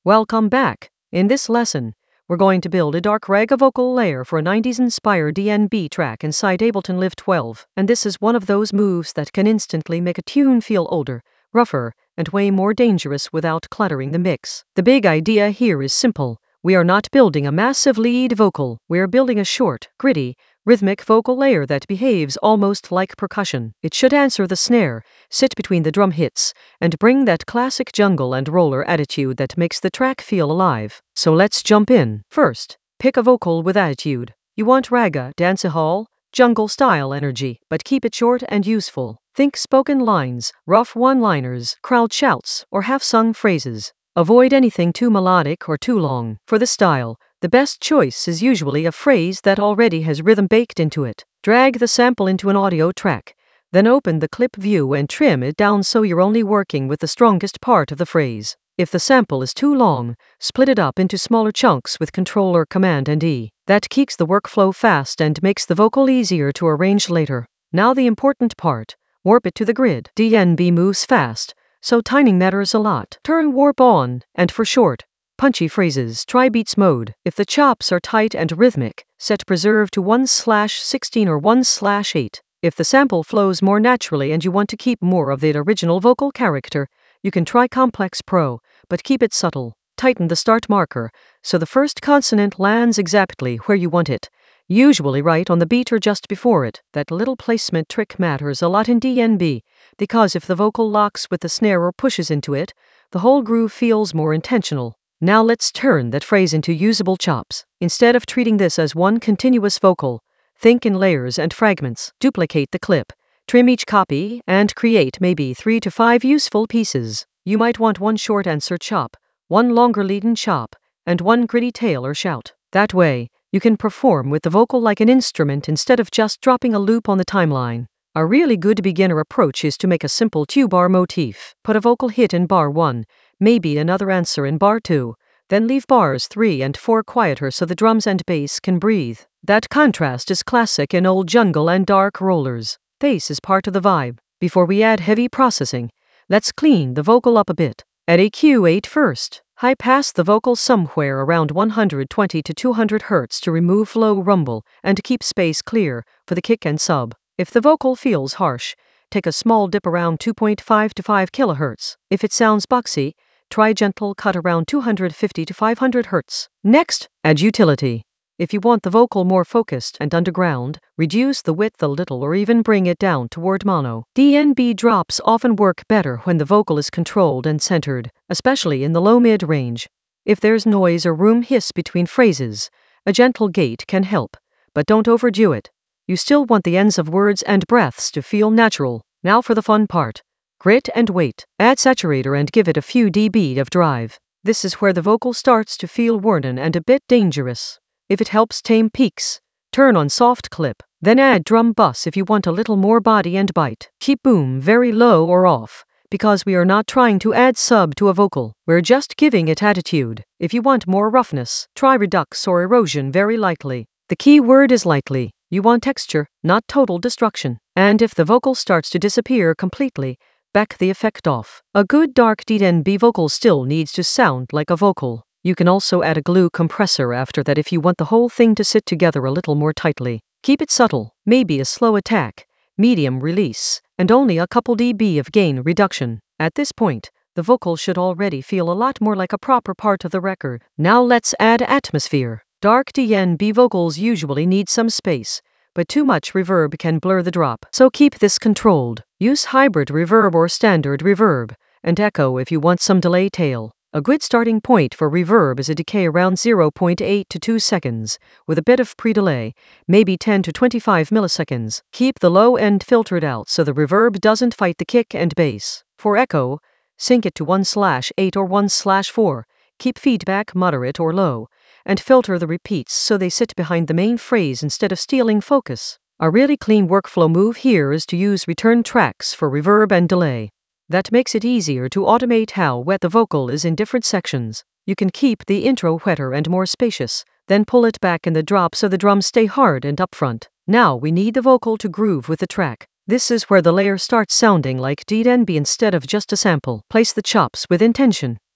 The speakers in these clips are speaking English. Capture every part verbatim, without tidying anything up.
Welcome back. In this lesson, we're going to build a dark ragga vocal layer for a nineties-inspired D N B track inside Ableton Live twelve, and this is one of those moves that can instantly make a tune feel older, rougher, and way more dangerous without cluttering the mix. The big idea here is simple. We are not building a massive lead vocal, we're building a short, gritty, rhythmic vocal layer that behaves almost like percussion. It should answer the snare, sit between the drum hits, and bring that classic jungle and roller attitude that makes the track feel alive. So let's jump in. First, pick a vocal with attitude. You want ragga, dancehall, jungle-style energy, but keep it short and useful. Think spoken lines, rough one-liners, crowd shouts, or half-sung phrases. Avoid anything too melodic or too long. For the style, the best choice is usually a phrase that already has rhythm baked into it. Drag the sample into an audio track, then open the clip view and trim it down so you're only working with the strongest part of the phrase. If the sample is too long, split it up into smaller chunks with Control or Command and E. That keeps the workflow fast and makes the vocal easier to arrange later. Now the important part, warp it to the grid. D N B moves fast, so timing matters a lot. Turn warp on, and for short, punchy phrases, try beats mode. If the chops are tight and rhythmic, set preserve to one slash sixteen or one slash eight. If the sample flows more naturally and you want to keep more of the original vocal character, you can try Complex Pro, but keep it subtle. Tighten the start marker, so the first consonant lands exactly where you want it, usually right on the beat or just before it. That little placement trick matters a lot in D N B, because if the vocal locks with the snare or pushes into it, the whole groove feels more intentional. Now let's turn that phrase into usable chops. Instead of treating this as one continuous vocal, think in layers and fragments. Duplicate the clip, trim each copy, and create maybe three to five useful pieces. You might want one short answer chop, one longer lead-in chop, and one gritty tail or shout. That way, you can perform with the vocal like an instrument instead of just dropping a loop on the timeline. A really good beginner approach is to make a simple two-bar motif. Put a vocal hit in bar one, maybe another answer in bar two, then leave bars three and four quieter so the drums and bass can breathe. That contrast is classic in old jungle and dark rollers. Bass is part of the vibe. Before we add heavy processing, let's clean the vocal up a bit. At E Q eight first, high pass the vocal somewhere around one hundred twenty to two hundred hertz to remove low rumble and keep space clear for the kick and sub. If the vocal feels harsh, take a small dip around two point five to five kilohertz. If it sounds boxy, try gentle cut around two hundred fifty to five hundred hertz. Next, add utility. If you want the vocal more focused and underground, reduce the width a little or even bring it down toward mono. D N B drops often work better when the vocal is controlled and centered, especially in the low-mid range. If there's noise or room hiss between phrases, a gentle gate can help, but don't overdo it. You still want the ends of words and breaths to feel natural. Now for the fun part. Grit and weight. Add saturator and give it a few dB of drive. This is where the vocal starts to feel worn and a bit dangerous. If it helps tame peaks, turn on soft clip. Then add drum bus if you want a little more body and bite. Keep boom very low or off, because we are not trying to add sub to a vocal. We're just giving it attitude. If you want more roughness, try redux or erosion very lightly. The key word is lightly. You want texture, not total destruction. And if the vocal starts to disappear completely, back the effect off. A good dark D N B vocal still needs to sound like a vocal. You can also add a glue compressor after that if you want the whole thing to sit together a little more tightly. Keep it subtle, maybe a slow attack, medium release, and only a couple dB of gain reduction. At this point, the vocal should already feel a lot more like a proper part of the record. Now let's add atmosphere. Dark D N B vocals usually need some space, but too much reverb can blur the drop. So keep this controlled. Use hybrid reverb or standard reverb, and echo if you want some delay tail. A good starting point for reverb is a decay around zero point eight to two seconds, with a bit of pre-delay, maybe ten to twenty-five milliseconds. Keep the low end filtered out so the reverb doesn't fight the kick and bass. For echo, sync it to one slash eight or one slash four. Keep feedback moderate or low, and filter the repeats so they sit behind the main phrase instead of stealing focus. A really clean workflow move here is to use return tracks for reverb and delay. That makes it easier to automate how wet the vocal is in different sections. You can keep the intro wetter and more spacious, then pull it back in the drop so the drums stay hard and upfront. Now we need the vocal to groove with the track. This is where the layer starts sounding like D N B instead of just a sample. Place the chops with intention.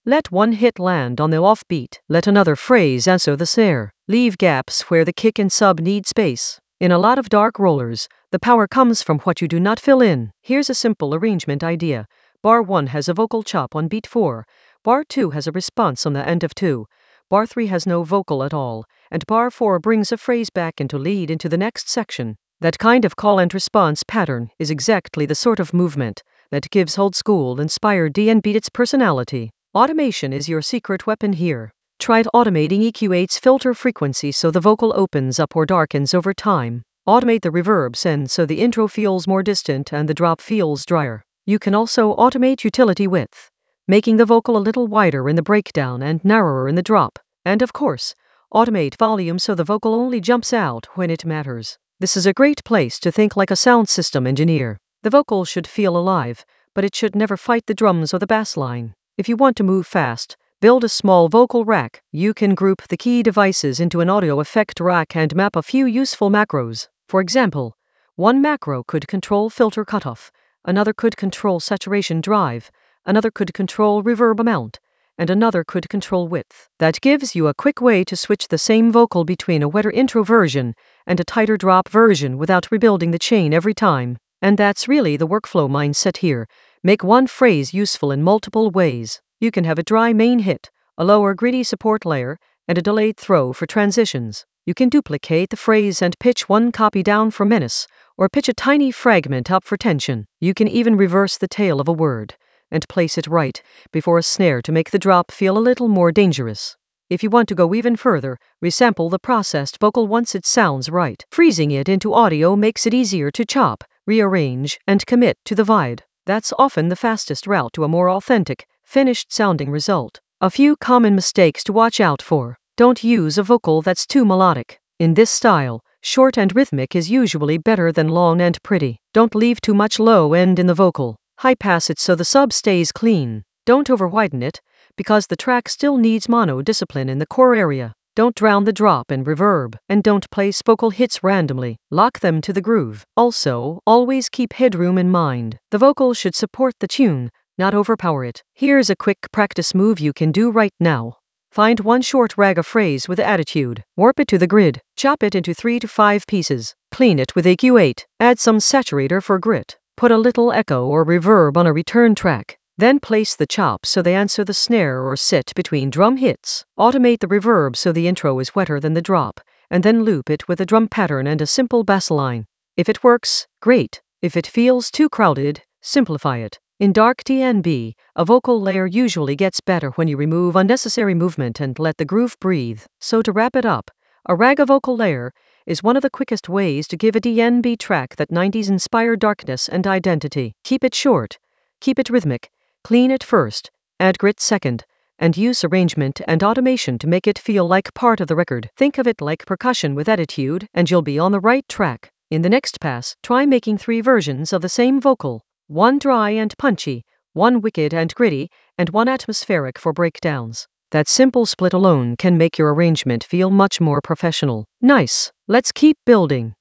Let one hit land on the offbeat, let another phrase answer the snare. Leave gaps where the kick and sub need space. In a lot of dark rollers, the power comes from what you do not fill in. Here's a simple arrangement idea. Bar one has a vocal chop on beat four. Bar two has a response on the end of two. Bar three has no vocal at all, and bar four brings a phrase back into lead into the next section. That kind of call and response pattern is exactly the sort of movement that gives old school inspired D N B its personality. Automation is your secret weapon here. Try automating E Q eight's filter frequency so the vocal opens up or darkens over time. Automate the reverb send so the intro feels more distant and the drop feels drier. You can also automate utility width, making the vocal a little wider in the breakdown and narrower in the drop. And of course, automate volume so the vocal only jumps out when it matters. This is a great place to think like a sound system engineer. The vocal should feel alive, but it should never fight the drums or the bass line. If you want to move fast, build a small vocal rack. You can group the key devices into an audio effect rack and map a few useful macros. For example, one macro could control filter cutoff, another could control saturation drive, another could control reverb amount, and another could control width. That gives you a quick way to switch the same vocal between a wetter intro version and a tighter drop version without rebuilding the chain every time. And that's really the workflow mindset here. Make one phrase useful in multiple ways. You can have a dry main hit, a lower gritty support layer, and a delayed throw for transitions. You can duplicate the phrase and pitch one copy down for menace, or pitch a tiny fragment up for tension. You can even reverse the tail of a word and place it right before a snare to make the drop feel a little more dangerous. If you want to go even further, resample the processed vocal once it sounds right. Freezing it into audio makes it easier to chop, rearrange, and commit to the vibe. That's often the fastest route to a more authentic, finished sounding result. A few common mistakes to watch out for. Don't use a vocal that's too melodic. In this style, short and rhythmic is usually better than long and pretty. Don't leave too much low end in the vocal. High pass it so the sub stays clean. Don't over-widen it, because the track still needs mono discipline in the core area. Don't drown the drop and reverb, and don't place vocal hits randomly. Lock them to the groove. Also, always keep headroom in mind. The vocal should support the tune, not overpower it. Here's a quick practice move you can do right now. Find one short raga phrase with attitude. Warp it to the grid. Chop it into three to five pieces. Clean it with E Q eight. Add some saturator for grit. Put a little echo or reverb on a return track. Then place the chops so they answer the snare or sit between drum hits. Automate the reverb so the intro is wetter than the drop, and then loop it with a drum pattern and a simple bass line. If it works, great. If it feels too crowded, simplify it. In dark D N B, a vocal layer usually gets better when you remove unnecessary movement and let the groove breathe. So to wrap it up, a raga vocal layer is one of the quickest ways to give a D N B track that nineties-inspired darkness and identity. Keep it short, keep it rhythmic, clean it first, add grit second, and use arrangement and automation to make it feel like part of the record. Think of it like percussion with attitude, and you'll be on the right track. In the next pass, try making three versions of the same vocal. One dry and punchy, one wicked and gritty, and one atmospheric for breakdowns. That simple split alone can make your arrangement feel much more professional. Nice. Let's keep building.